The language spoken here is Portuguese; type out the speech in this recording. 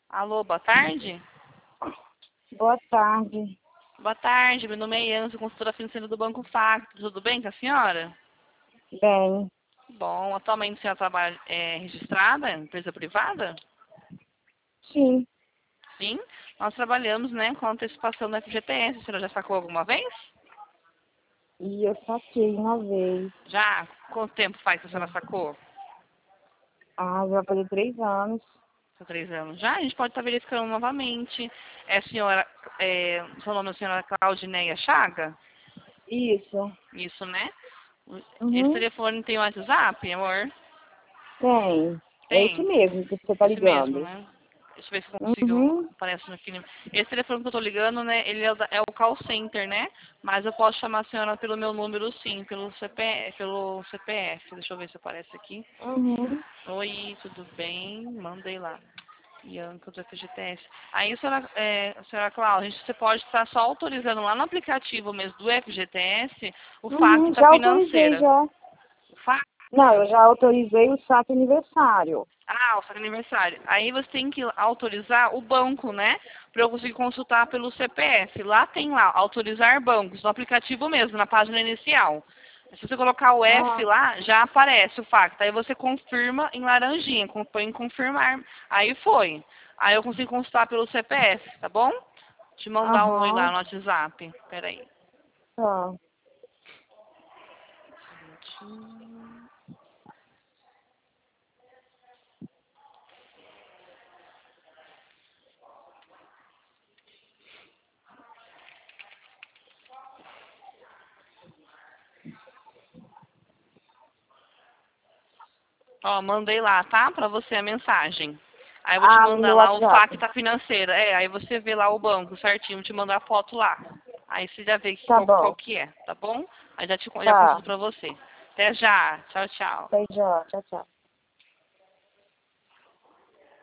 Alô, boa tarde? Boa tarde. Boa tarde, meu nome é Ian, sou consultora financeira do Banco Facto. Tudo bem com a senhora? Bem, Bom, atualmente a senhora trabalha registrada em empresa privada? sim. Sim. Nós trabalhamos, né, com antecipação do FGTS. A senhora já sacou alguma vez? E eu saquei uma vez. Já? Quanto tempo faz que a senhora sacou? Já fazer 3 anos. Há 3 anos já? A gente pode estar verificando novamente. É a senhora, seu nome é a senhora Claudineia Chaga? Isso. Isso, né? Esse Uhum. telefone tem WhatsApp, amor? Tem. É esse Tem. mesmo que você tá Esse mesmo, ligando. né? Deixa eu ver se eu consigo. Uhum. Aparece aqui. Esse telefone que eu tô ligando, né? Ele é o call center, né? Mas eu posso chamar a senhora pelo meu número, sim, pelo CPF. Deixa eu ver se aparece aqui. Uhum. Oi, tudo bem? Mandei lá. Bianca do FGTS. Aí, senhora Cláudia, você pode estar só autorizando lá no aplicativo mesmo do FGTS o Uhum. FAQTA Já autorizei, financeira. já. O FAQTA. Não, eu já autorizei o saque aniversário. Ah, o seu aniversário. Aí você tem que autorizar o banco, né? Para eu conseguir consultar pelo CPF. Lá tem lá, autorizar bancos, no aplicativo mesmo, na página inicial. Se você colocar o F Ah, lá, já aparece o facto. Aí você confirma em laranjinha, põe em confirmar. Aí foi. Aí eu consigo consultar pelo CPF, tá bom? Te mandar um oi lá aham. no WhatsApp. Peraí. Tá. Ó, mandei lá, tá? Pra você a mensagem. Aí eu vou te No mandar meu lá o WhatsApp. FAQTA financeira. Aí você vê lá o banco certinho, vou te mandar a foto lá. Aí você já vê Tá qual bom. que é, tá bom? Aí já Tá. consulto pra você. Até já. Tchau, tchau. Beijão. Tchau, tchau.